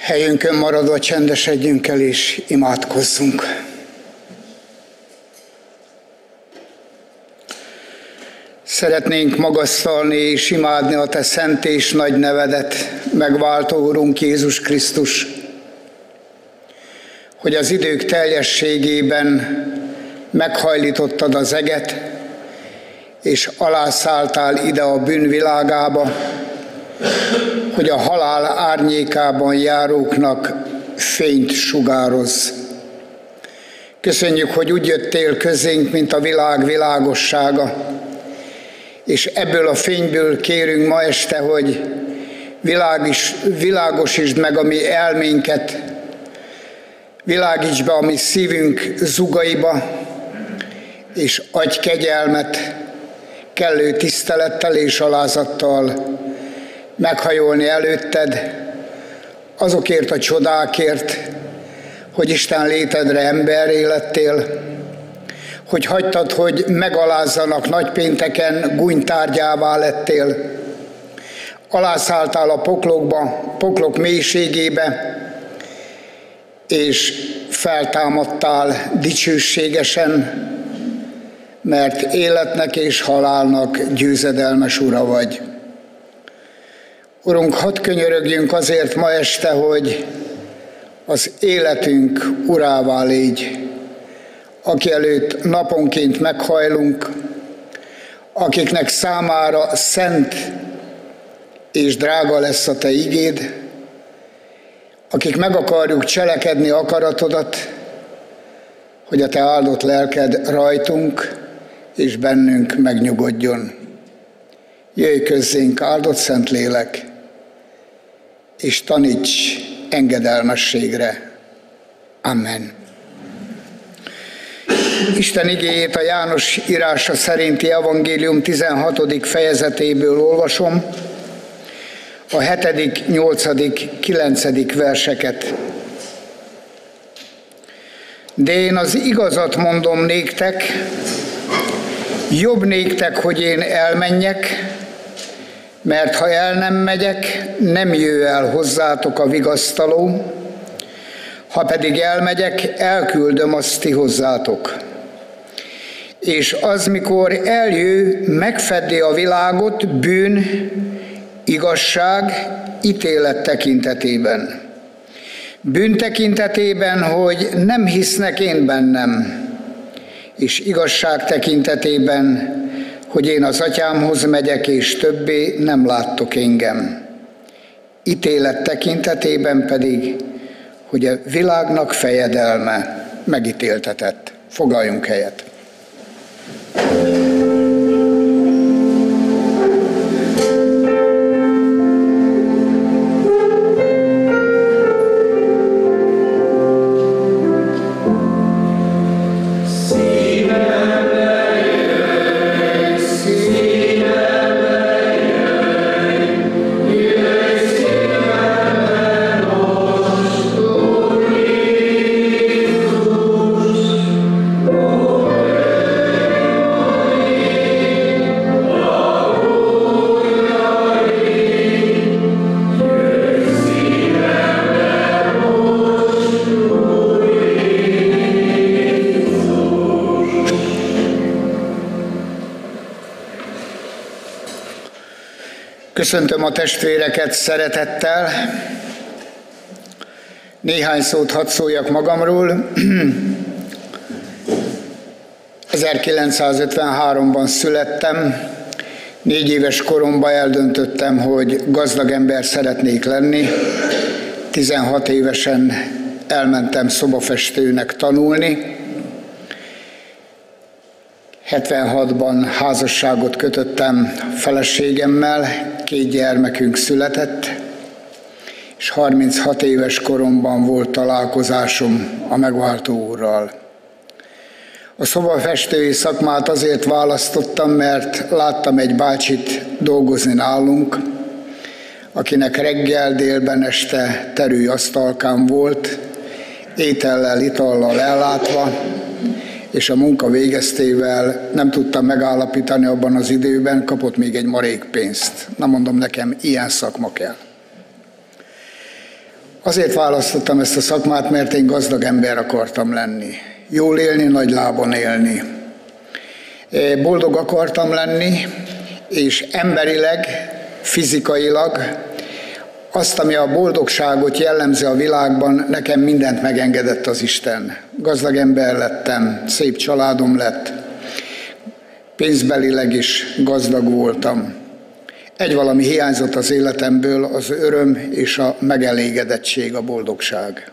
Helyünkön maradva csendesedjünk el és imádkozzunk. Szeretnénk magasztalni és imádni a Te szent és nagy nevedet, megváltó Urunk Jézus Krisztus, hogy az idők teljességében meghajlítottad az eget, és alászálltál ide a bűnvilágába, hogy a halál árnyékában járóknak fényt sugározz. Köszönjük, hogy úgy jöttél közénk, mint a világ világossága, és ebből a fényből kérünk ma este, hogy világosítsd meg a mi elménket, világíts be a mi szívünk zugaiba, és adj kegyelmet, kellő tisztelettel és alázattal meghajolni előtted azokért a csodákért, hogy Isten létedre emberré lettél, hogy hagytad, hogy megalázzanak nagypénteken, gúnytárgyává lettél, alászálltál a poklok mélységébe, és feltámadtál dicsőségesen, mert életnek és halálnak győzedelmes ura vagy. Urunk, hadd könyörögjünk azért ma este, hogy az életünk urává légy, aki előtt naponként meghajlunk, akiknek számára szent és drága lesz a Te igéd, akik meg akarjuk cselekedni akaratodat, hogy a Te áldott lelked rajtunk és bennünk megnyugodjon. Jöjj közzénk, áldott Szentlélek, és taníts engedelmességre. Amen. Isten igéjét a János írása szerinti evangélium 16. fejezetéből olvasom, a 7., 8., 9. verseket. De én az igazat mondom néktek, jobb néktek, hogy én elmenjek, mert ha el nem megyek, nem jöjj el hozzátok a vigasztaló, ha pedig elmegyek, elküldöm azt ti hozzátok. És az, mikor eljő, megfeddi a világot bűn, igazság, ítélet tekintetében. Bűn tekintetében, hogy nem hisznek én bennem, és igazság tekintetében, hogy én az atyámhoz megyek, és többé nem láttok engem. Ítélet tekintetében pedig, hogy a világnak fejedelme megítéltetett. Foglaljunk helyet. Köszöntöm a testvéreket szeretettel. Néhány szót hadd szóljak magamról. 1953-ban születtem. 4 éves koromban eldöntöttem, hogy gazdag ember szeretnék lenni. 16 évesen elmentem szobafestőnek tanulni. 76-ban házasságot kötöttem feleségemmel, 2 gyermekünk született, és 36 éves koromban volt találkozásom a megváltó Úrral. A szobafestői szakmát azért választottam, mert láttam egy bácsit dolgozni nálunk, akinek reggel, délben, este terű asztalkán volt, étellel, itallal ellátva, és a munka végeztével nem tudtam megállapítani abban az időben, kapott még egy marék pénzt. Na mondom, nekem ilyen szakma kell. Azért választottam ezt a szakmát, mert én gazdag ember akartam lenni. Jól élni, nagy lábon élni. Boldog akartam lenni, és emberileg, fizikailag azt, ami a boldogságot jellemzi a világban, nekem mindent megengedett az Isten. Gazdag ember lettem, szép családom lett, pénzbelileg is gazdag voltam. Egy valami hiányzott az életemből, az öröm és a megelégedettség, a boldogság.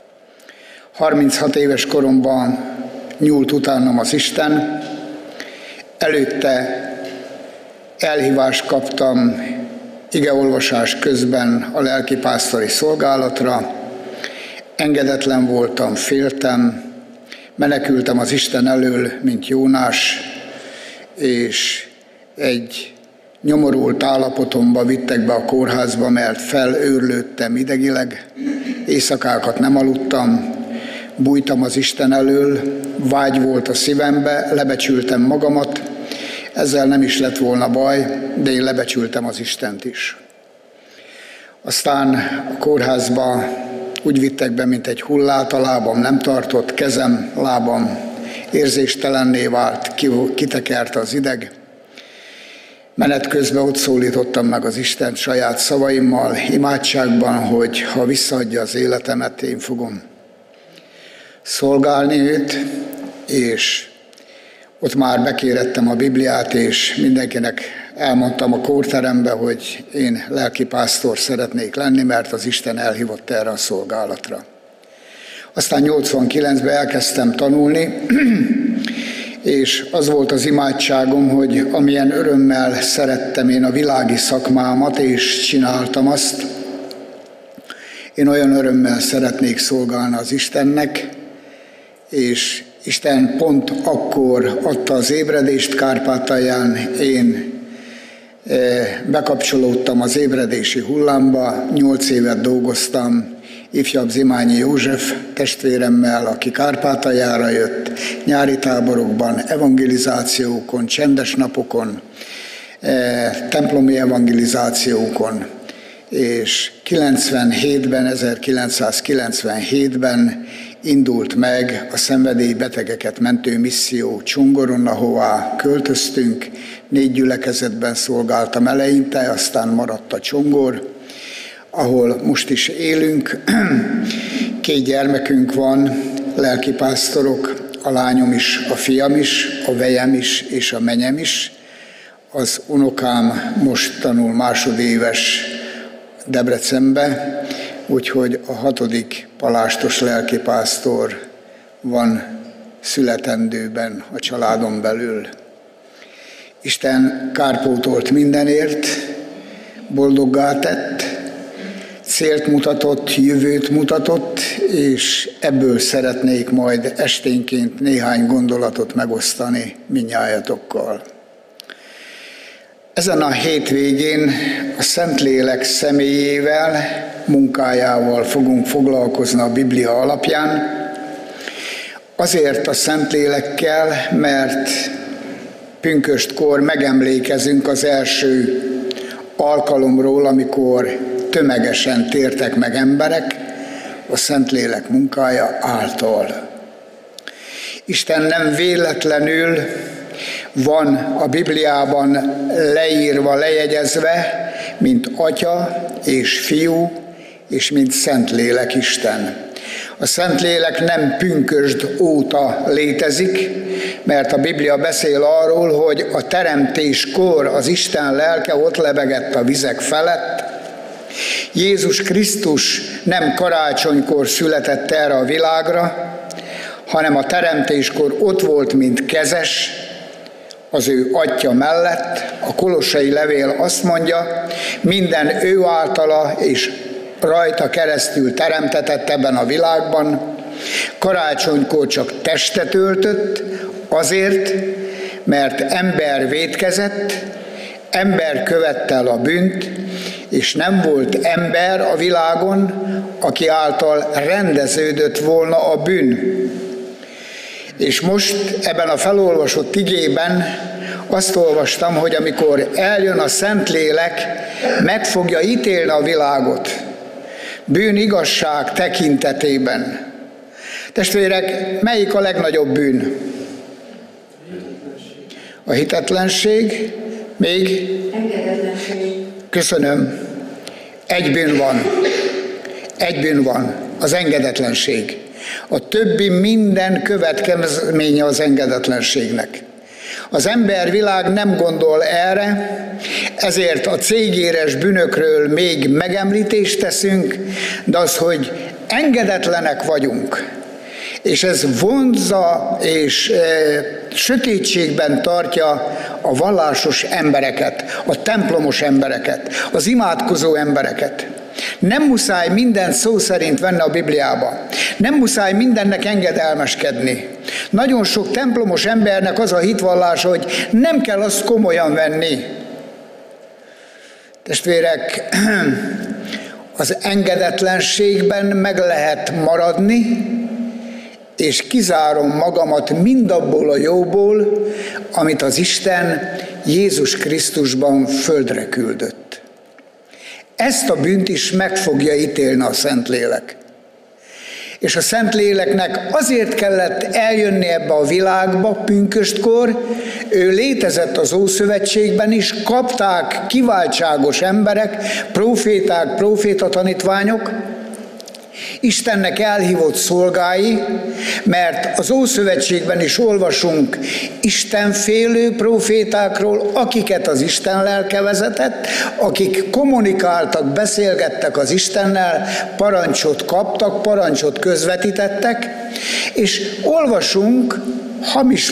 36 éves koromban nyúlt utánam az Isten, előtte elhívást kaptam igeolvasás közben a lelkipásztori szolgálatra, engedetlen voltam, féltem, menekültem az Isten elől, mint Jónás, és egy nyomorult állapotomba vittek be a kórházba, mert felőrlődtem idegileg, éjszakákat nem aludtam, bújtam az Isten elől, vágy volt a szívembe, lebecsültem magamat, ezzel nem is lett volna baj, de én lebecsültem az Istent is. Aztán a kórházba úgy vittek be, mint egy hullát, a lábam nem tartott, kezem, lábam érzéstelenné vált, kitekerte az ideg. Menet közben ott szólítottam meg az Istent saját szavaimmal, imádságban, hogy ha visszaadja az életemet, én fogom szolgálni őt, és ott már bekérettem a Bibliát, és mindenkinek elmondtam a kórterembe, hogy én lelkipásztor szeretnék lenni, mert az Isten elhívott erre a szolgálatra. Aztán 89-ben elkezdtem tanulni, és az volt az imádságom, hogy amilyen örömmel szerettem én a világi szakmámat, és csináltam azt, én olyan örömmel szeretnék szolgálni az Istennek, és Isten pont akkor adta az ébredést Kárpátalján, én bekapcsolódtam az ébredési hullámba, 8 évet dolgoztam ifjabb Zimányi József testvéremmel, aki Kárpátaljára jött, nyári táborokban, evangelizációkon, csendes napokon, templomi evangelizációkon, és 1997-ben indult meg a szenvedélybetegeket mentő misszió Csongoron, ahová költöztünk, 4 gyülekezetben szolgáltam eleinte, aztán maradt a Csongor, ahol most is élünk. 2 gyermekünk van, lelkipásztorok, a lányom is, a fiam is, a vejem is és a menyem is. Az unokám most tanul másodéves Debrecenbe, úgyhogy a 6. palástos lelkipásztor van születendőben a családon belül. Isten kárpótolt mindenért, boldoggá tett, célt mutatott, jövőt mutatott, és ebből szeretnék majd esténként néhány gondolatot megosztani mindnyájatokkal. Ezen a hétvégén a Szentlélek személyével, munkájával fogunk foglalkozni a Biblia alapján. Azért a Szentlélekkel, mert pünköstkor megemlékezünk az első alkalomról, amikor tömegesen tértek meg emberek a Szentlélek munkája által. Isten nem véletlenül van a Bibliában leírva, lejegyezve, mint Atya és Fiú, és mint Szentlélek Isten. A Szentlélek nem pünkösd óta létezik, mert a Biblia beszél arról, hogy a teremtéskor az Isten lelke ott lebegett a vizek felett. Jézus Krisztus nem karácsonykor született erre a világra, hanem a teremtéskor ott volt, mint kezes, az ő Atya mellett. A Kolossai levél azt mondja, minden ő általa és rajta keresztül teremtetett ebben a világban. Karácsonykor csak testet öltött, azért, mert ember vétkezett, ember követte el a bűnt, és nem volt ember a világon, aki által rendeződött volna a bűn. És most ebben a felolvasott igében azt olvastam, hogy amikor eljön a Szentlélek, meg fogja ítélni a világot. bűn igazság tekintetében. Testvérek, melyik a legnagyobb bűn? A hitetlenség, még? Engedetlenség. Köszönöm. Egy bűn van. Egy bűn van, az engedetlenség. A többi minden következménye az engedetlenségnek. Az embervilág nem gondol erre, ezért a cégéres bűnökről még megemlítést teszünk, de az, hogy engedetlenek vagyunk, és ez vonzza és sötétségben tartja a vallásos embereket, a templomos embereket, az imádkozó embereket. Nem muszáj mindent szó szerint venni a Bibliába. Nem muszáj mindennek engedelmeskedni. Nagyon sok templomos embernek az a hitvallása, hogy nem kell azt komolyan venni. Testvérek, az engedetlenségben meg lehet maradni, és kizárom magamat mindabból a jóból, amit az Isten Jézus Krisztusban földre küldött. Ezt a bűnt is meg fogja ítélni a Szentlélek. És a Szentléleknek azért kellett eljönni ebbe a világba pünköstkor, ő létezett az Ószövetségben is, kapták kiváltságos emberek, proféták, profétatanítványok, Istennek elhívott szolgái, mert az Ószövetségben is olvasunk istenfélő profétákról, akiket az Isten lelke vezetett, akik kommunikáltak, beszélgettek az Istennel, parancsot kaptak, parancsot közvetítettek, és olvasunk hamis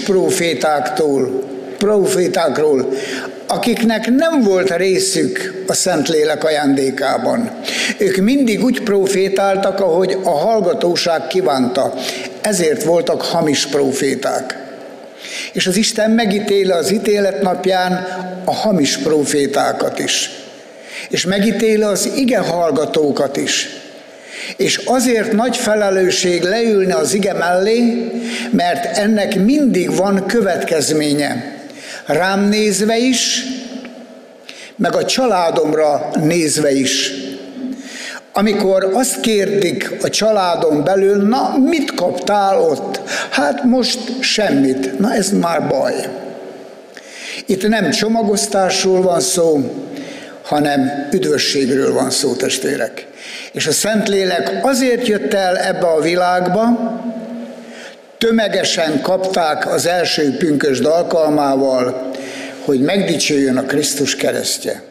profétákról, akiknek nem volt részük a Szentlélek ajándékában. Ők mindig úgy profétáltak, ahogy a hallgatóság kívánta. Ezért voltak hamis proféták. És az Isten megítéli az ítélet napján a hamis profétákat is. És megítéli az ige hallgatókat is. És azért nagy felelősség leülni az ige mellé, mert ennek mindig van következménye. Rám nézve is, meg a családomra nézve is. Amikor azt kérdik a családon belül, na mit kaptál ott? Hát most semmit. Na ez már baj. Itt nem csomagosztásról van szó, hanem üdvösségről van szó, testvérek. És a Szentlélek azért jött el ebbe a világba, tömegesen kapták az első pünkösd alkalmával, hogy megdicsőjön a Krisztus keresztje.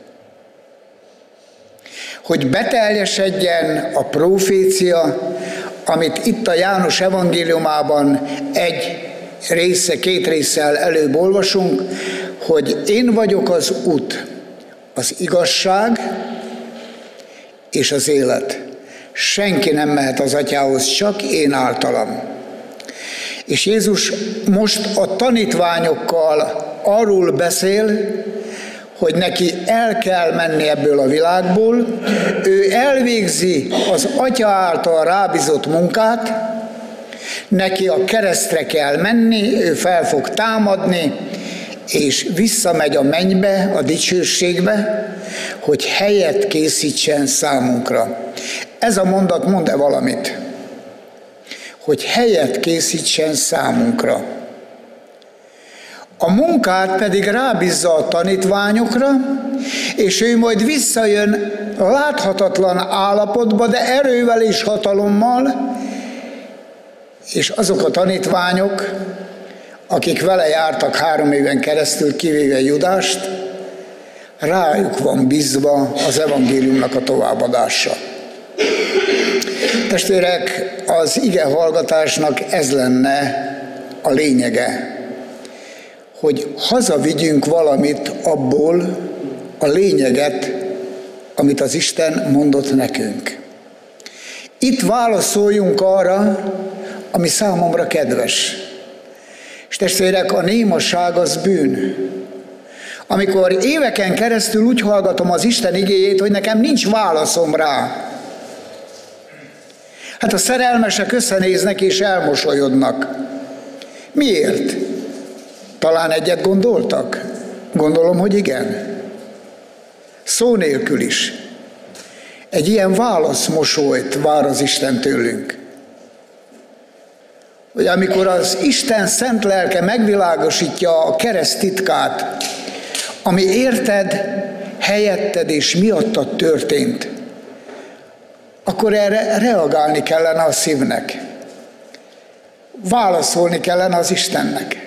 Hogy beteljesedjen a profécia, amit itt a János evangéliumában két résszel előbb olvasunk, hogy én vagyok az út, az igazság és az élet. Senki nem mehet az Atyához, csak én általam. És Jézus most a tanítványokkal arról beszél, hogy neki el kell menni ebből a világból, ő elvégzi az Atya által rábízott munkát, neki a keresztre kell menni, ő fel fog támadni, és visszamegy a mennybe, a dicsőségbe, hogy helyet készítsen számunkra. Ez a mondat mond-e valamit? Hogy helyet készítsen számunkra. A munkát pedig rábízza a tanítványokra, és ő majd visszajön láthatatlan állapotba, de erővel és hatalommal, és azok a tanítványok, akik vele jártak 3 éven keresztül, kivéve Judást, rájuk van bízva az evangéliumnak a továbbadása. Testvérek, az ige hallgatásnak ez lenne a lényege, hogy hazavigyünk valamit abból, a lényeget, amit az Isten mondott nekünk. Itt válaszoljunk arra, ami számomra kedves. És testvérek, a némaság az bűn. Amikor éveken keresztül úgy hallgatom az Isten igéjét, hogy nekem nincs válaszom rá. Hát a szerelmesek összenéznek és elmosolyodnak. Miért? Talán egyet gondoltak? Gondolom, hogy igen. Szó nélkül is. Egy ilyen válaszmosolyt vár az Isten tőlünk. Hogy amikor az Isten szent lelke megvilágosítja a kereszt titkát, ami érted, helyetted és miattad történt, akkor erre reagálni kellene a szívnek. Válaszolni kellene az Istennek.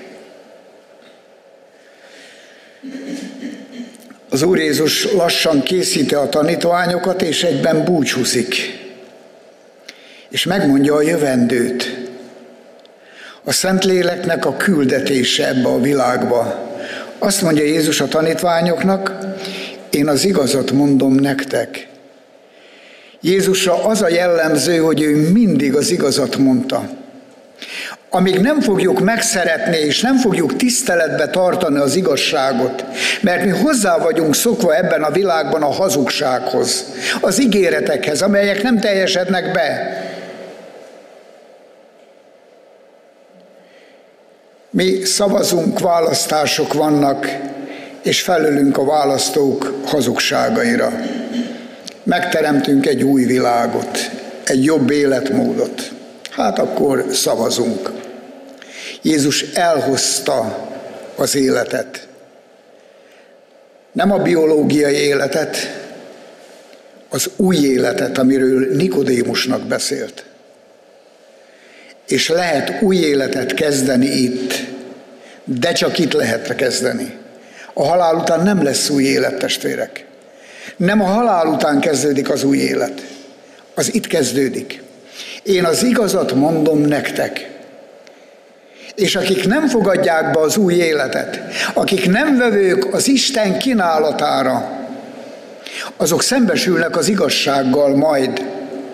Az Úr Jézus lassan készíti a tanítványokat, és egyben búcsúzik. És megmondja a jövendőt. A Szentléleknek a küldetése ebbe a világba. Azt mondja Jézus a tanítványoknak, én az igazat mondom nektek. Jézusra az a jellemző, hogy ő mindig az igazat mondta. Amíg nem fogjuk megszeretni, és nem fogjuk tiszteletbe tartani az igazságot, mert mi hozzá vagyunk szokva ebben a világban a hazugsághoz, az ígéretekhez, amelyek nem teljesednek be. Mi szavazunk, választások vannak, és felülünk a választók hazugságaira. Megteremtünk egy új világot, egy jobb életmódot. Hát akkor szavazunk. Jézus elhozta az életet. Nem a biológiai életet, az új életet, amiről Nikodémusnak beszélt. És lehet új életet kezdeni itt, de csak itt lehet kezdeni. A halál után nem lesz új élet, testvérek. Nem a halál után kezdődik az új élet. Az itt kezdődik. Én az igazat mondom nektek. És akik nem fogadják be az új életet, akik nem vevők az Isten kínálatára, azok szembesülnek az igazsággal majd.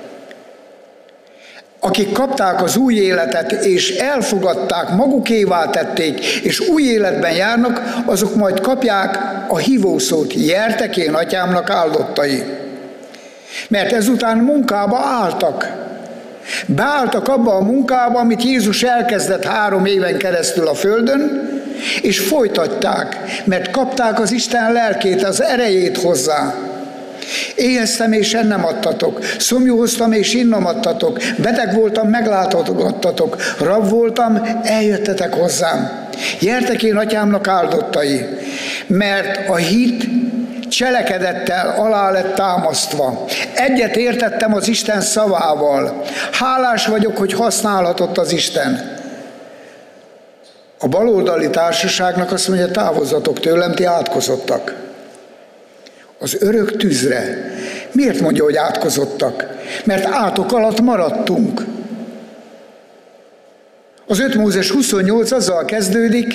Akik kapták az új életet, és elfogadták, magukévá tették, és új életben járnak, azok majd kapják a hívószót, gyertek én atyámnak áldottai. Mert ezután munkába álltak. Beálltak abba a munkába, amit Jézus elkezdett 3 éven keresztül a földön, és folytatták, mert kapták az Isten lelkét, az erejét hozzá. Éheztem, és ennem adtatok, szomjúztam, és innom adtatok, beteg voltam, meglátogattatok, rab voltam, eljöttetek hozzám. Gyertek én atyámnak áldottai, mert a hit cselekedettel alá lett támasztva. Egyet értettem az Isten szavával. Hálás vagyok, hogy használhatott az Isten. A baloldali társaságnak azt mondja, távozzatok tőlem, ti átkozottak. Az örök tűzre. Miért mondja, hogy átkozottak? Mert átok alatt maradtunk. Az 5 Mózes 28 azzal kezdődik,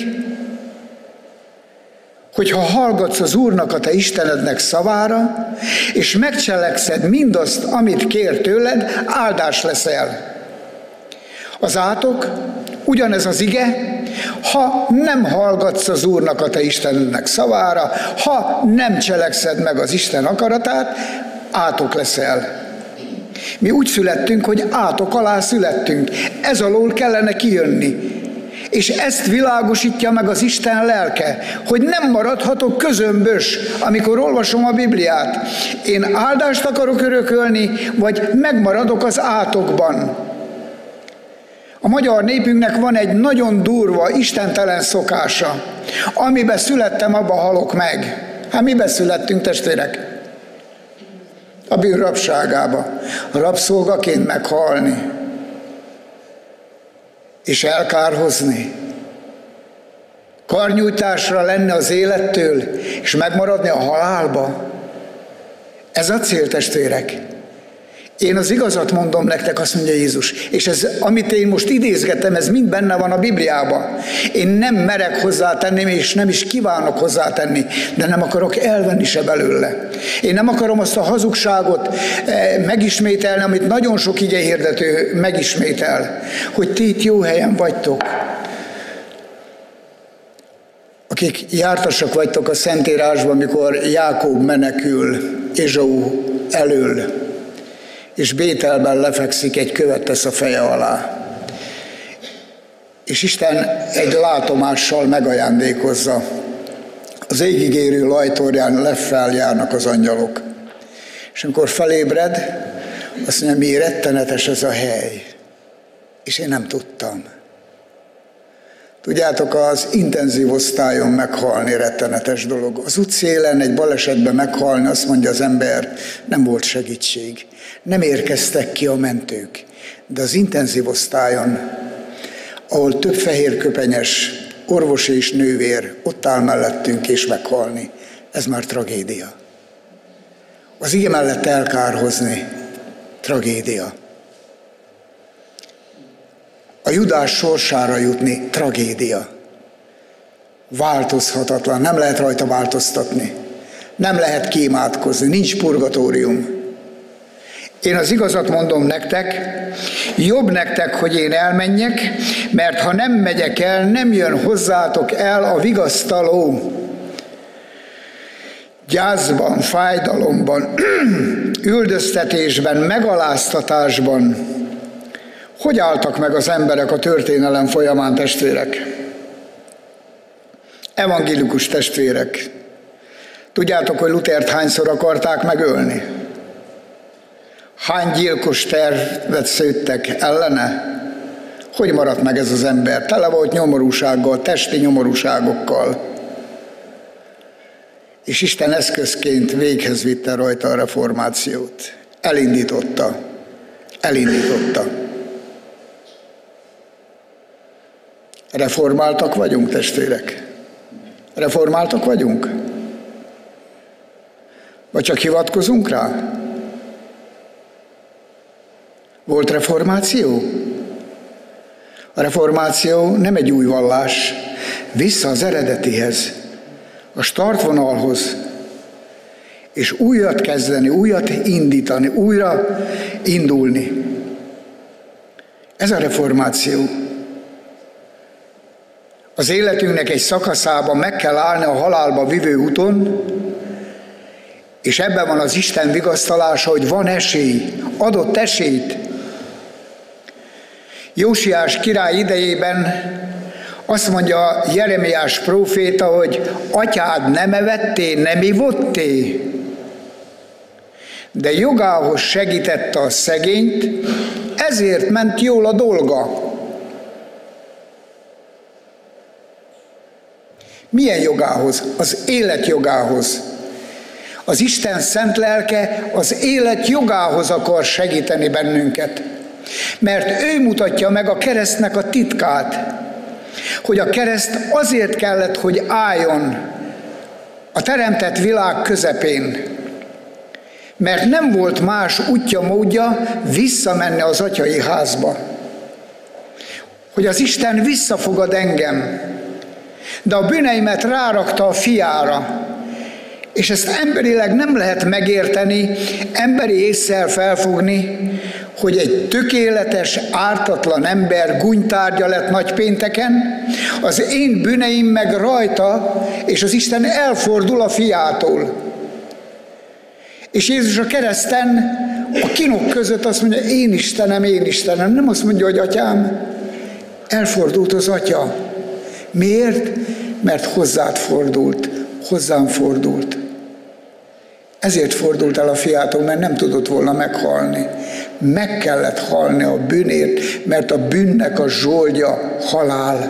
hogy ha hallgatsz az Úrnak, a te Istenednek szavára, és megcselekszed mindazt, amit kér tőled, áldás leszel. Az átok, ugyanez az ige, ha nem hallgatsz az Úrnak, a te Istenednek szavára, ha nem cselekszed meg az Isten akaratát, átok leszel. Mi úgy születtünk, hogy átok alá születtünk. Ez alól kellene kijönni. És ezt világosítja meg az Isten lelke, hogy nem maradhatok közömbös, amikor olvasom a Bibliát. Én áldást akarok örökölni, vagy megmaradok az átokban. A magyar népünknek van egy nagyon durva, istentelen szokása. Amiben születtem, abba halok meg. Hát miben születtünk, testvérek? A bűn rabságába. Rabszolgaként meghalni. És elkárhozni. Karnyújtásra lenni az élettől, és megmaradni a halálba. Ez a cél, testvérek. Én az igazat mondom nektek, azt mondja Jézus, és ez, amit én most idézgetem, ez mind benne van a Bibliában. Én nem merek hozzátenni, és nem is kívánok hozzátenni, de nem akarok elvenni se belőle. Én nem akarom azt a hazugságot megismételni, amit nagyon sok igehirdető megismétel, hogy ti itt jó helyen vagytok. Akik jártasak vagytok a Szentírásban, mikor Jákob menekül Ézsau elől, és Bételben lefekszik, egy követ tesz a feje alá. És Isten egy látomással megajándékozza. Az égig érő lajtorján lefel járnak az angyalok. És amikor felébred, azt mondja, mi rettenetes ez a hely. És én nem tudtam. Tudjátok, az intenzív osztályon meghalni rettenetes dolog. Az útszélen egy balesetben meghalni, azt mondja az ember, nem volt segítség. Nem érkeztek ki a mentők. De az intenzív osztályon, ahol több fehérköpenyes orvos és nővér ott áll mellettünk és meghalni, ez már tragédia. Az ige mellett elkárhozni, tragédia. A Judás sorsára jutni, tragédia. Változhatatlan, nem lehet rajta változtatni. Nem lehet kiimádkozni, nincs purgatórium. Én az igazat mondom nektek, jobb nektek, hogy én elmenjek, mert ha nem megyek el, nem jön hozzátok el a vigasztaló. Gyászban, fájdalomban, üldöztetésben, megaláztatásban. Hogy álltak meg az emberek a történelem folyamán, testvérek? Evangélikus testvérek. Tudjátok, hogy Luthert hányszor akarták megölni? Hány gyilkos tervet szőttek ellene? Hogy maradt meg ez az ember? Tele volt nyomorúsággal, testi nyomorúságokkal. És Isten eszközként véghez vitte rajta a reformációt. Elindította. Reformáltak vagyunk, testvérek? Reformáltak vagyunk? Vagy csak hivatkozunk rá? Volt reformáció? A reformáció nem egy új vallás, vissza az eredetihez, a startvonalhoz, és újat kezdeni, újat indítani, újra indulni. Ez a reformáció. Az életünknek egy szakaszában meg kell állni a halálba vivő úton, és ebben van az Isten vigasztalása, hogy van esély, adott esélyt. Jósiás király idejében azt mondja Jeremiás próféta, hogy atyád nem evetté, nem ivotté, de jogához segítette a szegényt, ezért ment jól a dolga. Milyen jogához? Az élet jogához. Az Isten szent lelke az élet jogához akar segíteni bennünket. Mert ő mutatja meg a keresztnek a titkát, hogy a kereszt azért kellett, hogy álljon a teremtett világ közepén, mert nem volt más útja, módja visszamenni az atyai házba. Hogy az Isten visszafogad engem, de a bűneimet rárakta a fiára, és ezt emberileg nem lehet megérteni, emberi ésszel felfogni, hogy egy tökéletes, ártatlan ember gúnytárgya lett nagypénteken, az én bűneim meg rajta, és az Isten elfordul a fiától. És Jézus a kereszten a kínok között azt mondja, én Istenem, nem azt mondja, hogy atyám, elfordult az atya. Miért? Mert hozzád fordult, hozzám fordult. Ezért fordult el a fiától, mert nem tudott volna meghalni. Meg kellett halni a bűnért, mert a bűnnek a zsoldja halál.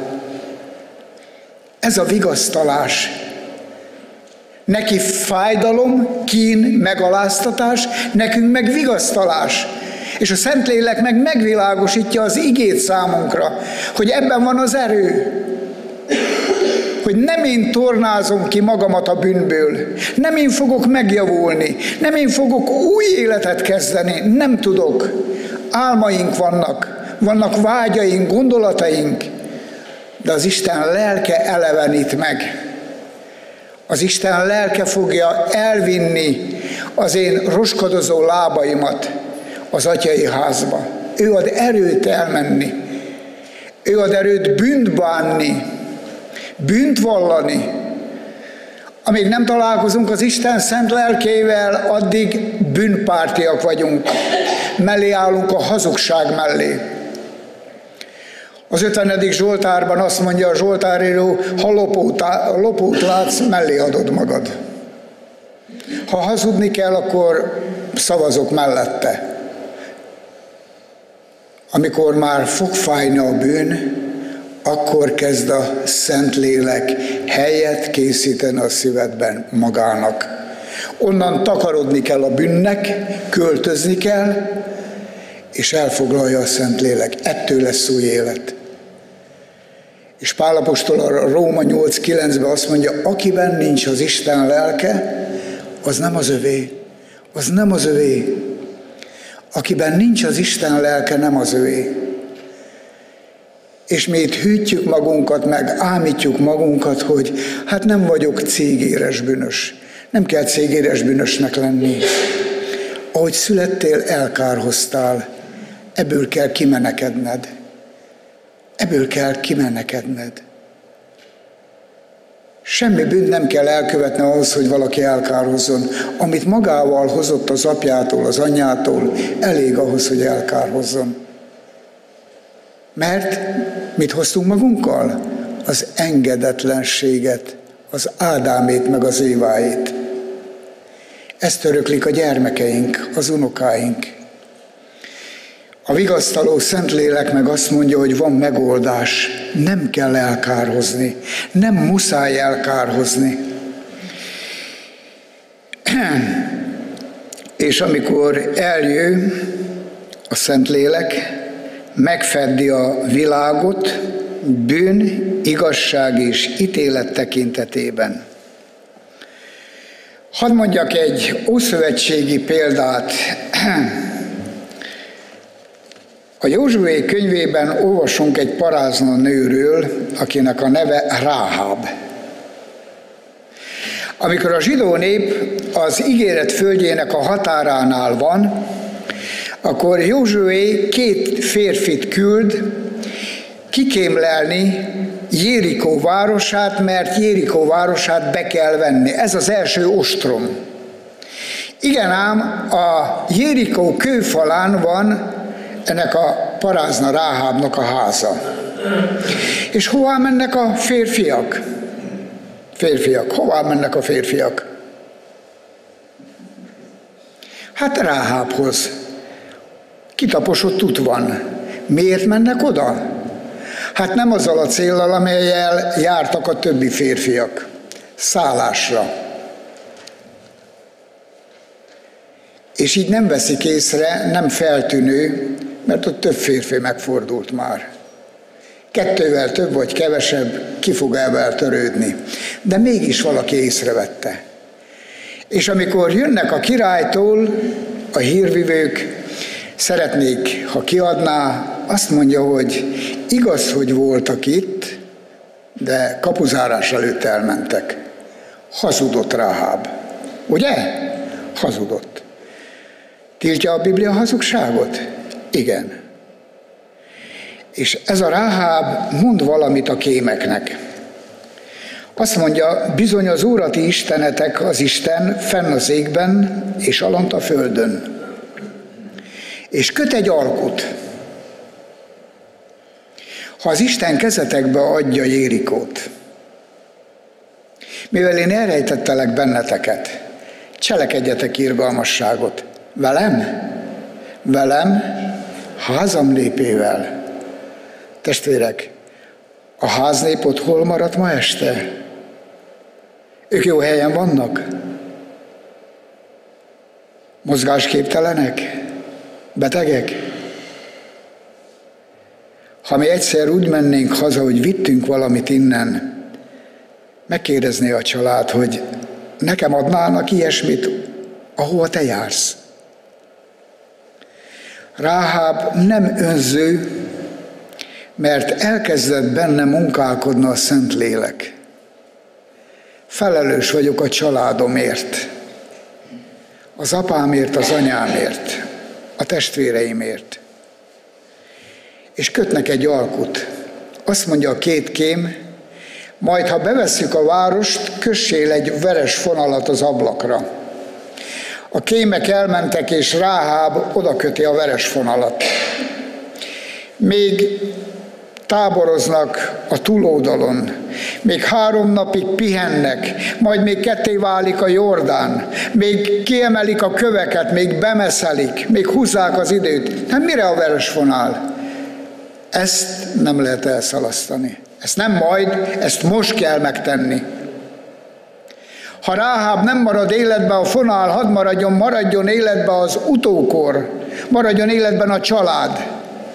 Ez a vigasztalás. Neki fájdalom, kín, megaláztatás, nekünk meg vigasztalás. És a Szentlélek meg megvilágosítja az igét számunkra, hogy ebben van az erő. Hogy nem én tornázom ki magamat a bűnből, nem én fogok megjavulni, nem én fogok új életet kezdeni, nem tudok. Álmaink vannak vágyaink, gondolataink, de az Isten lelke elevenít meg. Az Isten lelke fogja elvinni az én roskadozó lábaimat az atyai házba. Ő ad erőt elmenni, ő ad erőt bűnt bánni, bűnt vallani. Amíg nem találkozunk az Isten szent lelkével, addig bűnpártiak vagyunk. Mellé állunk a hazugság mellé. Az 50. Zsoltárban azt mondja a zsoltáríró, ha lopót látsz, mellé adod magad. Ha hazudni kell, akkor szavazok mellette. Amikor már fog fájni a bűn, akkor kezd a Szentlélek helyet készíteni a szívedben magának. Onnan takarodni kell a bűnnek, költözni kell, és elfoglalja a Szentlélek. Ettől lesz új élet. És Pál apostol a Róma 8:9-ben azt mondja, akiben nincs az Isten lelke, az nem az övé. Az nem az övé. Akiben nincs az Isten lelke, nem az övé. És mi itt hűtjük magunkat, meg ámítjuk magunkat, hogy hát nem vagyok cégéres bűnös. Nem kell cégéres bűnösnek lenni. Ahogy születtél, elkárhoztál. Ebből kell kimenekedned. Ebből kell kimenekedned. Semmi bűnt nem kell elkövetni ahhoz, hogy valaki elkárhozzon. Amit magával hozott az apjától, az anyjától, elég ahhoz, hogy elkárhozzon. Mert mit hoztunk magunkkal? Az engedetlenséget, az Ádámét meg az Éváét. Ezt öröklik a gyermekeink, az unokáink. A vigasztaló Szentlélek meg azt mondja, hogy van megoldás, nem kell elkárhozni, nem muszáj elkárhozni. És amikor eljön a Szentlélek, megfeddi a világot bűn, igazság és ítélet tekintetében. Hadd mondjak egy ószövetségi példát. A Józsué könyvében olvasunk egy parázna nőről, akinek a neve Ráháb. Amikor a zsidó nép az ígéret földjének a határánál van, akkor Józsué 2 férfit küld kikémlelni Jérikó városát, mert Jérikó városát be kell venni. Ez az első ostrom. Igen ám, a Jérikó kőfalán van ennek a parázna Ráhábnak a háza. És hová mennek a férfiak? Hová mennek a férfiak? Hát Ráhábhoz. Kitaposott út van. Miért mennek oda? Hát nem azzal a céllal, amellyel jártak a többi férfiak. Szállásra. És így nem veszik észre, nem feltűnő, mert ott több férfi megfordult már. 2-vel több vagy kevesebb, ki fog ebben törődni. De mégis valaki észrevette. És amikor jönnek a királytól a hírvivők, szeretnék, ha kiadná, azt mondja, hogy igaz, hogy voltak itt, de kapuzárás előtt elmentek. Hazudott Ráháb. Ugye? Hazudott. Tiltja a Biblia hazugságot? Igen. És ez a Ráháb mond valamit a kémeknek. Azt mondja, bizony az Úr a ti istenetek az Isten fenn az égben és alant a földön. És köt egy alkut. Ha az Isten kezetekbe adja Jérikót, mivel én elrejtettelek benneteket, cselekedjetek irgalmasságot. Velem, házam népével. Testvérek, a háznép ott hol maradt ma este? Ők jó helyen vannak? Mozgásképtelenek? Betegek? Ha mi egyszer úgy mennénk haza, hogy vittünk valamit innen, megkérdezné a család, hogy nekem adnának ilyesmit, ahova te jársz. Ráháb nem önző, mert elkezdett benne munkálkodni a Szentlélek. Felelős vagyok a családomért, az apámért, az anyámért, a testvéreimért. És kötnek egy alkut. Azt mondja a 2 kém, majd ha bevesszük a várost, kössél egy veres fonalat az ablakra. A kémek elmentek, és Ráháb odaköti a veres fonalat. Még táboroznak a túloldalon, még 3 napig pihennek, majd még ketté válik a Jordán, még kiemelik a köveket, még bemeszelik, még húzzák az időt. Hát mire a veres vonal? Ezt nem lehet elszalasztani. Ezt nem majd, ezt most kell megtenni. Ha Ráháb nem marad életben a fonál, hadd maradjon életben az utókor, maradjon életben a család.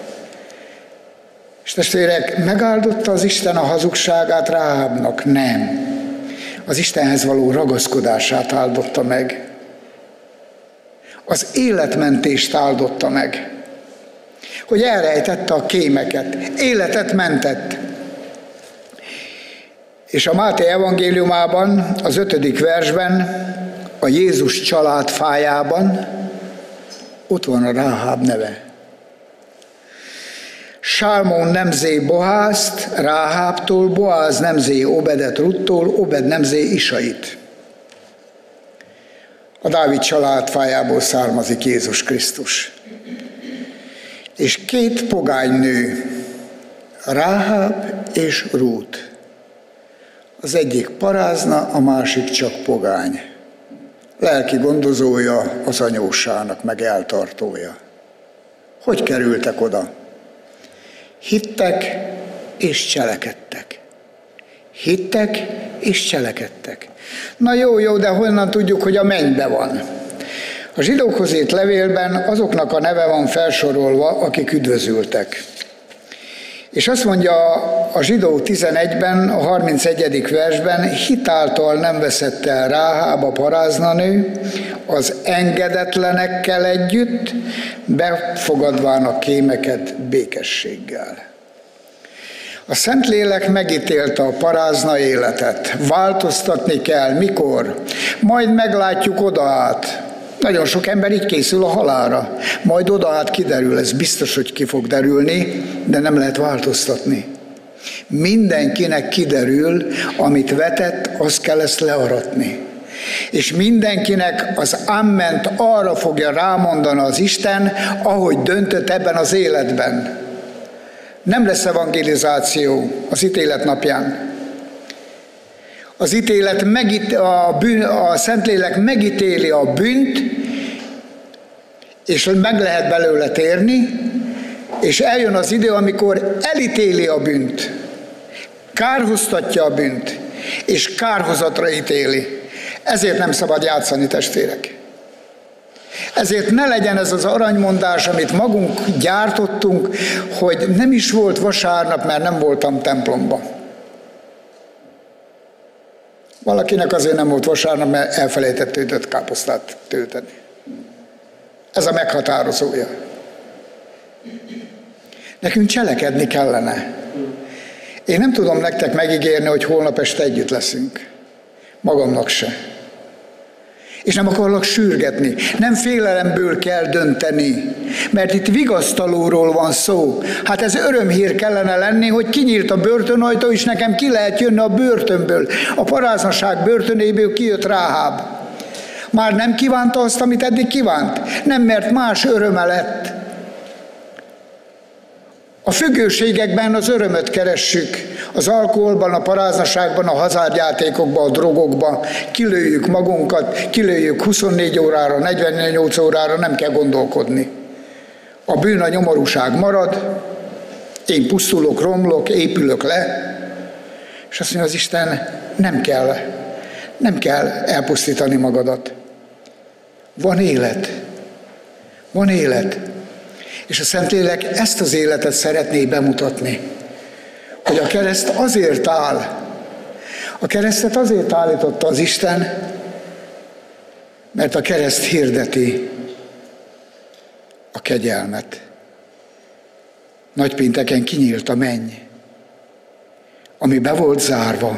És testvérek, megáldotta az Isten a hazugságát Ráhábnak? Nem. Az Istenhez való ragaszkodását áldotta meg. Az életmentést áldotta meg. Hogy elrejtette a kémeket, életet mentett. És a Máté evangéliumában, az 5. versben, a Jézus család fájában ott van a Ráháb neve. Sálmón nemzé Boázt, Ráhábtól, Boáz nemzé Obedet Ruttól, Obed nemzé Isait. A Dávid család fájából származik Jézus Krisztus. És 2 pogány nő, Ráháb és Rút. Az egyik parázna, a másik csak pogány. Lelki gondozója az anyósának, meg eltartója. Hogy kerültek oda? Hittek és cselekedtek. Hittek és cselekedtek. Na jó, de honnan tudjuk, hogy a mennybe van? A zsidókhoz írt levélben azoknak a neve van felsorolva, akik üdvözültek. És azt mondja a Zsidó 11-ben, a 31. versben, hitáltal nem veszett el Ráháb a paráznanő, az engedetlenekkel együtt, befogadván a kémeket békességgel. A Szentlélek megítélte a parázna életet. Változtatni kell. Mikor? Majd meglátjuk oda át. Nagyon sok ember így készül a halálra. Majd oda át kiderül, ez biztos, hogy ki fog derülni, de nem lehet változtatni. Mindenkinek kiderül, amit vetett, az kell ezt learatni. És mindenkinek az amment arra fogja rámondani az Isten, ahogy döntött ebben az életben. Nem lesz evangelizáció az ítélet napján. Az ítélet a Szentlélek megítéli a bűnt, és meg lehet belőle térni, és eljön az idő, amikor elítéli a bűnt, kárhoztatja a bűnt, és kárhozatra ítéli. Ezért nem szabad játszani, testvérek. Ezért ne legyen ez az aranymondás, amit magunk gyártottunk, hogy nem is volt vasárnap, mert nem voltam templomba. Valakinek azért nem volt vasárnap, mert elfelejtett töltött káposztát tölteni. Ez a meghatározója. Nekünk cselekedni kellene. Én nem tudom nektek megígérni, hogy holnap este együtt leszünk. Magamnak se. És nem akarlak sürgetni. Nem félelemből kell dönteni, mert itt vigasztalóról van szó. Hát ez örömhír kellene lenni, hogy kinyílt a börtönajtó, és nekem ki lehet jönni a börtönből. A paráznaság börtönéből kijött Ráháb. Már nem kívánta azt, amit eddig kívánt. Nem, mert más öröme lett. A függőségekben az örömöt keressük, az alkoholban, a paráznaságban, a hazárdjátékokban, a drogokban, kilőjük magunkat, kilőjük 24 órára, 48 órára, nem kell gondolkodni. A bűn, a nyomorúság marad, én pusztulok, romlok, épülök le, és azt mondja az Isten, nem kell elpusztítani magadat. Van élet. Van élet. És a Szentlélek ezt az életet szeretné bemutatni, hogy a kereszt azért áll. A keresztet azért állította az Isten, mert a kereszt hirdeti a kegyelmet. Nagypénteken kinyílt a menny, ami be volt zárva.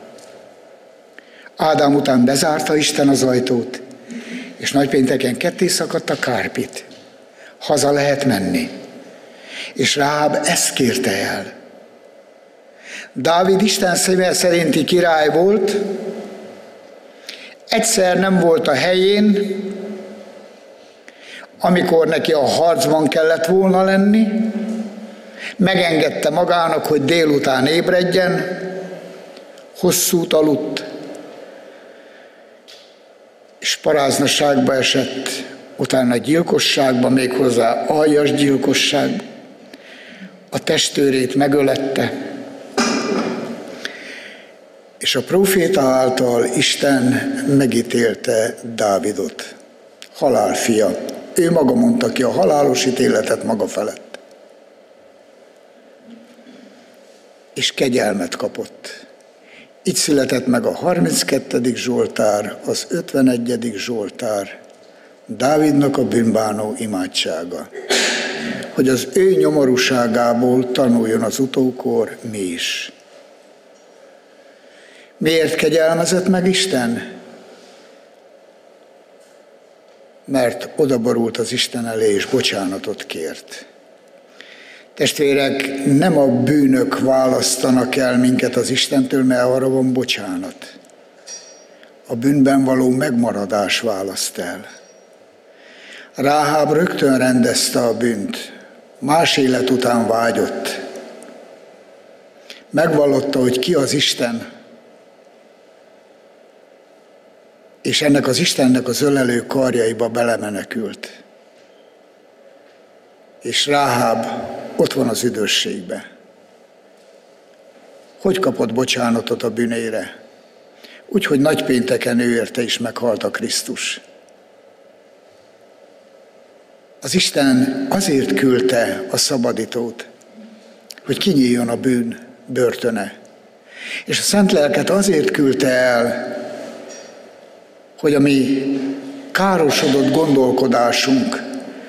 Ádám után bezárta Isten az ajtót, és nagypénteken ketté szakadt a kárpit. Haza lehet menni. És Ráháb ezt kérte el. Dávid Isten szeme szerinti király volt, egyszer nem volt a helyén, amikor neki a harcban kellett volna lenni, Megengedte magának, hogy délután ébredjen, hosszút aludt, és paráznaságba esett, utána gyilkosságba, méghozzá aljas gyilkosságba. A testőrét megölette, és a próféta által Isten megítélte Dávidot. Halálfia. Ő maga mondta ki a halálos ítéletet maga felett. És kegyelmet kapott. Így született meg a 32. Zsoltár, az 51. Zsoltár, Dávidnak a bűnbánó imádsága, hogy az ő nyomorúságából tanuljon az utókor mi is. Miért kegyelmezett meg Isten? Mert odaborult az Isten elé, és bocsánatot kért. Testvérek, nem a bűnök választanak el minket az Istentől, mert arra van bocsánat. A bűnben való megmaradás választ el. Ráháb rögtön rendezte a bűnt, más élet után vágyott. Megvallotta, hogy ki az Isten, és ennek az Istennek az ölelő karjaiba belemenekült. És Ráháb ott van az üdvösségbe. Hogy kapott bocsánatot a bűnére? Úgy, hogy nagypénteken ő érte is meghalt a Krisztus. Az Isten azért küldte a szabadítót, hogy kinyíljon a bűn börtöne. És a Szent Lelket azért küldte el, hogy a mi károsodott gondolkodásunk,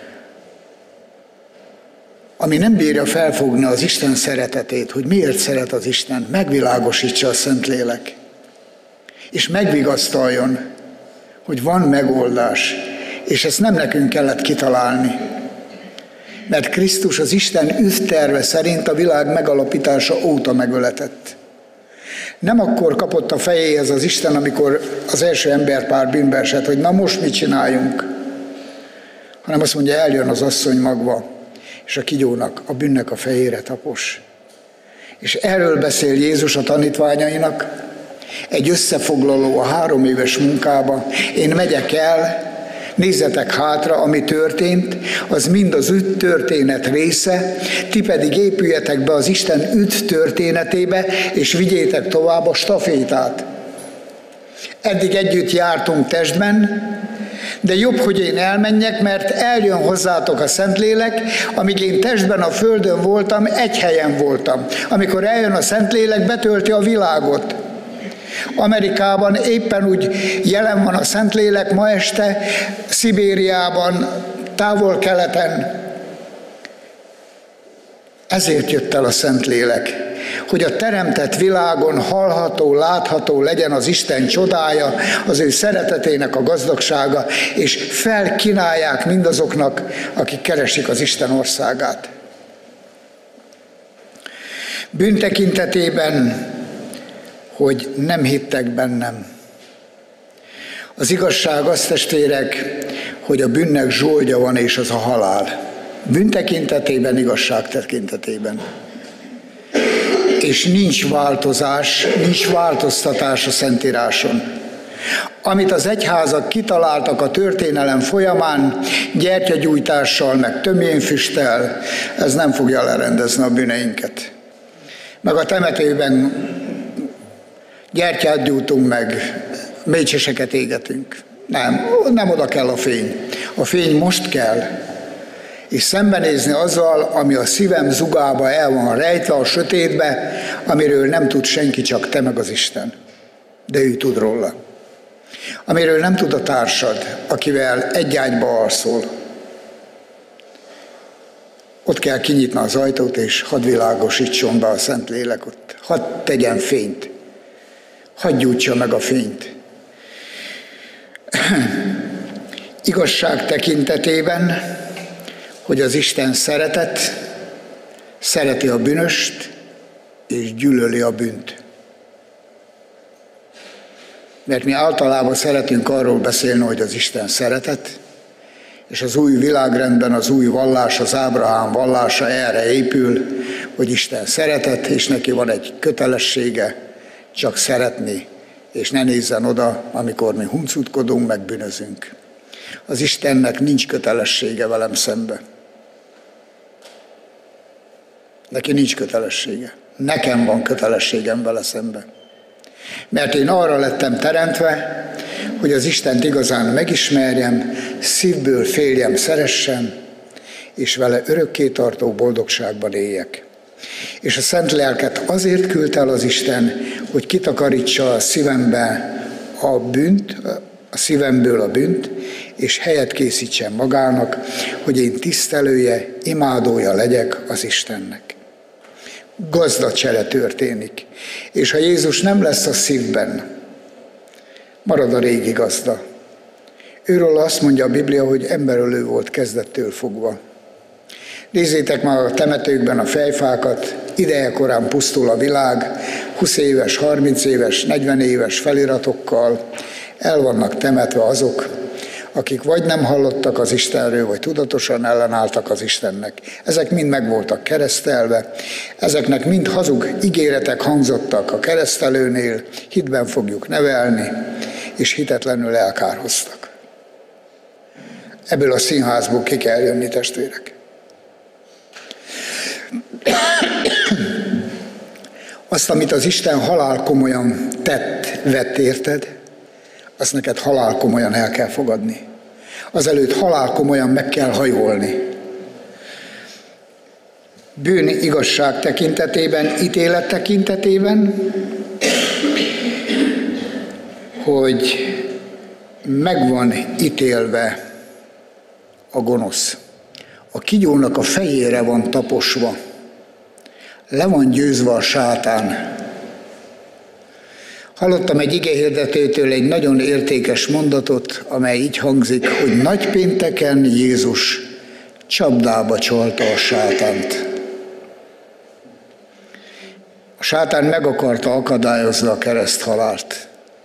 ami nem bírja felfogni az Isten szeretetét, hogy miért szeret az Isten, megvilágosítsa a Szentlélek, és megvigasztaljon, hogy van megoldás, és ezt nem nekünk kellett kitalálni, mert Krisztus az Isten üdvterve szerint a világ megalapítása óta megöletett. Nem akkor kapott a fejéhez az Isten, amikor az első emberpár bűnbe esett, hogy na most mit csináljunk, hanem azt mondja, eljön az asszony magva, és a kígyónak, a bűnnek a fejére tapos. És erről beszél Jézus a tanítványainak, egy összefoglaló a 3 éves munkába. Én megyek el, nézzetek hátra, ami történt, az mind az üdv történet része, ti pedig épüljetek be az Isten üdv történetébe, és vigyétek tovább a stafétát. Eddig együtt jártunk testben, de jobb, hogy én elmenjek, mert eljön hozzátok a Szentlélek, amíg én testben a földön voltam, egy helyen voltam. Amikor eljön a Szentlélek, betölti a világot. Amerikában éppen úgy jelen van a Szentlélek ma este, Szibériában, távol-keleten. Ezért jött el a Szentlélek, hogy a teremtett világon hallható, látható legyen az Isten csodája, az ő szeretetének a gazdagsága, és felkínálják mindazoknak, akik keresik az Isten országát. Bűn tekintetében, hogy nem hittek bennem. Az igazság az, testvérek, hogy a bűnnek zsoldja van, és az a halál. Bűn tekintetében, igazság tekintetében. És nincs változás, nincs változtatás a Szentíráson. Amit az egyházak kitaláltak a történelem folyamán, gyertyagyújtással, meg tömjénfüsttel, ez nem fogja lerendezni a bűneinket. Meg a temetőben gyertyát gyújtunk meg, mécseseket égetünk. Nem oda kell a fény. A fény most kell. És szembenézni azzal, ami a szívem zugába el van rejtve a sötétbe, amiről nem tud senki, csak te meg az Isten. De ő tud róla. Amiről nem tud a társad, akivel egy ágyba alszol. Ott kell kinyitni az ajtót, és hadd világosítson be a Szentlélek ott. Hadd tegyen fényt. Hadd gyújtsa meg a fényt. Igazság tekintetében, hogy az Isten szereti a bűnöst, és gyűlöli a bűnt. Mert mi általában szeretünk arról beszélni, hogy az Isten szeretet, és az új világrendben az új vallás, az Ábrahám vallása erre épül, hogy Isten szeretet, és neki van egy kötelessége, csak szeretni, és ne nézzen oda, amikor mi huncutkodunk, meg bűnözünk. Az Istennek nincs kötelessége velem szembe. Neki nincs kötelessége. Nekem van kötelességem vele szembe. Mert én arra lettem teremtve, hogy az Istent igazán megismerjem, szívből féljem, szeressem, és vele örökké tartó boldogságban éljek. És a Szent Lelket azért küldte el az Isten, hogy kitakarítsa a szívembe a bűnt, a szívemből a bűnt, és helyet készítsen magának, hogy én tisztelője, imádója legyek az Istennek. Gazdacsere történik, és ha Jézus nem lesz a szívben, marad a régi gazda. Őről azt mondja a Biblia, hogy emberölő volt kezdettől fogva. Nézzétek már a temetőkben a fejfákat, idejekorán pusztul a világ, 20 éves, 30 éves, 40 éves feliratokkal el vannak temetve azok, akik vagy nem hallottak az Istenről, vagy tudatosan ellenálltak az Istennek. Ezek mind meg voltak keresztelve, ezeknek mind hazug ígéretek hangzottak a keresztelőnél, hitben fogjuk nevelni, és hitetlenül elkárhoztak. Ebből a színházból ki kell jönni, testvérek. Azt, amit az Isten halálkomolyan vett érted, azt neked halálkomolyan el kell fogadni. Azelőtt halálkomolyan meg kell hajolni. Bűn igazság tekintetében, ítélet tekintetében, hogy meg van ítélve a gonosz. A kígyónak a fejére van taposva, le van győzve a sátán. Hallottam egy igehirdetőtől egy nagyon értékes mondatot, amely így hangzik, hogy nagypénteken Jézus csapdába csalta a sátánt. A sátán meg akarta akadályozni a kereszthalált.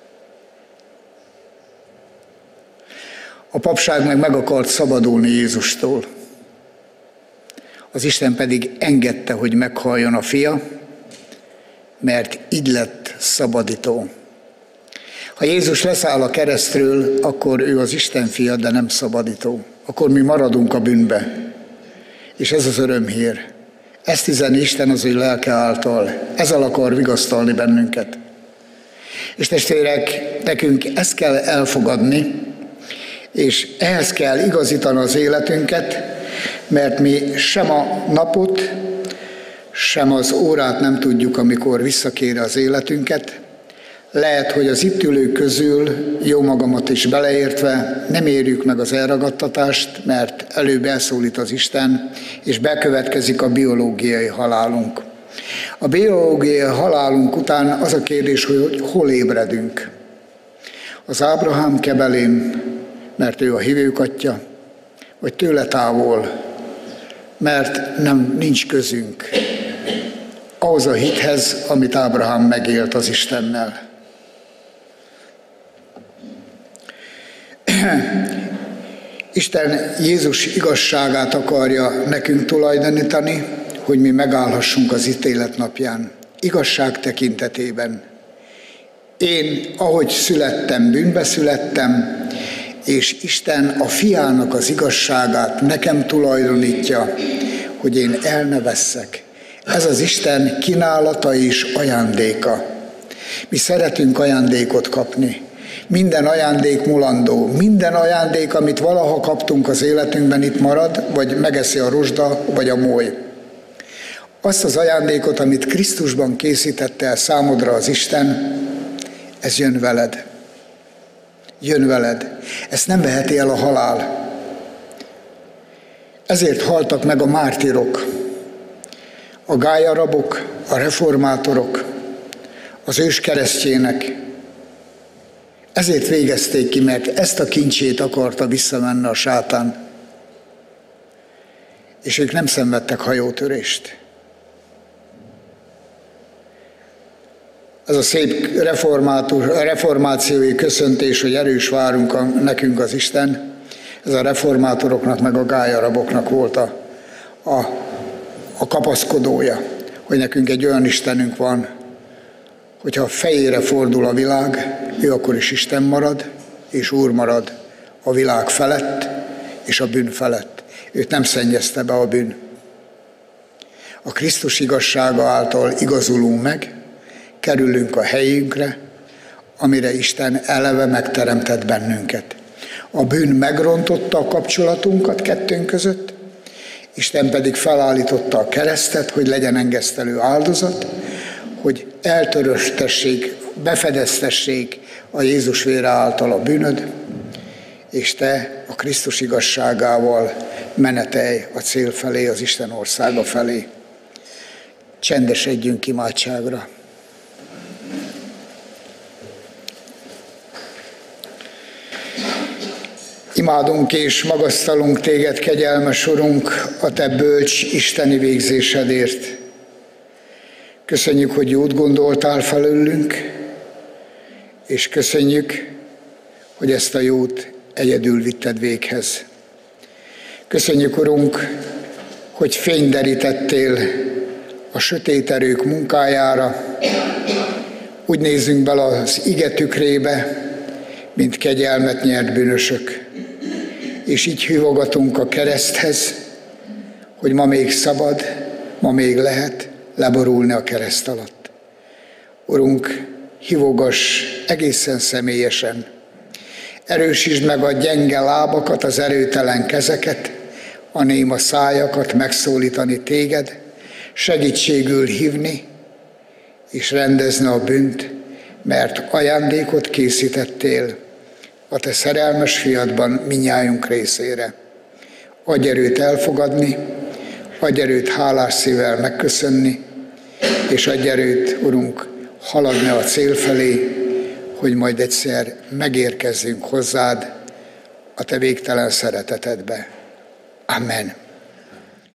A papság meg akart szabadulni Jézustól. Az Isten pedig engedte, hogy meghalljon a fia, mert így lett szabadító. Ha Jézus leszáll a keresztről, akkor ő az Isten fia, de nem szabadító. Akkor mi maradunk a bűnbe. És ez az örömhír. Ezt üzeni Isten az ő lelke által. Ezzel akar vigasztalni bennünket. És testvérek, nekünk ezt kell elfogadni, és ehhez kell igazítani az életünket, mert mi sem a napot, sem az órát nem tudjuk, amikor visszakér az életünket. Lehet, hogy az itt ülők közül, jó magamat is beleértve, nem érjük meg az elragadtatást, mert előbb elszólít az Isten, és bekövetkezik a biológiai halálunk. A biológiai halálunk után az a kérdés, hogy hol ébredünk. Az Ábrahám kebelén, mert ő a hívők atya, vagy tőle távol, mert nincs közünk ahhoz a hithez, amit Ábrahám megélt az Istennel. Isten Jézus igazságát akarja nekünk tulajdonítani, hogy mi megállhassunk az ítélet napján. Igazság tekintetében. Én, ahogy születtem, bűnbe születtem, és Isten a fiának az igazságát nekem tulajdonítja, hogy én el ne vesszek. Ez az Isten kínálata és ajándéka. Mi szeretünk ajándékot kapni. Minden ajándék mulandó. Minden ajándék, amit valaha kaptunk az életünkben, itt marad, vagy megeszi a rozsda, vagy a moly. Azt az ajándékot, amit Krisztusban készítette el számodra az Isten, ez jön veled. Jön veled. Ezt nem veheti el a halál. Ezért haltak meg a mártírok, a gályarabok, a reformátorok, az őskeresztjének. Ezért végezték ki, mert ezt a kincsét akarta visszamenni a sátán. És ők nem szenvedtek hajótörést. Ez a szép reformációi köszöntés, hogy erős várunk nekünk az Isten, ez a reformátoroknak meg a gályaraboknak volt a kapaszkodója. hogy nekünk egy olyan Istenünk van, hogyha a fejére fordul a világ, ő akkor is Isten marad, és Úr marad a világ felett és a bűn felett. Őt nem szennyezte be a bűn. A Krisztus igazsága által igazulunk meg, kerülünk a helyünkre, amire Isten eleve megteremtett bennünket. A bűn megrontotta a kapcsolatunkat kettőnk között, Isten pedig felállította a keresztet, hogy legyen engesztelő áldozat, hogy eltöröltessék, befedeztessék a Jézus vére által a bűnöd, és te a Krisztus igazságával menetelj a cél felé, az Isten országa felé. Csendesedjünk imádságra. Imádunk és magasztalunk téged, kegyelmes Urunk, a te bölcs isteni végzésedért. Köszönjük, hogy jót gondoltál felőlünk, és köszönjük, hogy ezt a jót egyedül vitted véghez. Köszönjük, Urunk, hogy fényderítettél a sötét erők munkájára. Úgy nézzünk bele az ige tükrébe, mint kegyelmet nyert bűnösök. És így hívogatunk a kereszthez, hogy ma még szabad, ma még lehet leborulni a kereszt alatt. Urunk, hívogass egészen személyesen. Erősítsd meg a gyenge lábakat, az erőtelen kezeket, a néma szájakat megszólítani téged, segítségül hívni és rendezni a bűnt, mert ajándékot készítettél a te szerelmes fiadban minnyájunk részére. Adj erőt elfogadni, adj erőt hálás szívvel megköszönni, és adj erőt, Urunk, haladni a cél felé, hogy majd egyszer megérkezzünk hozzád a te végtelen szeretetedbe. Amen.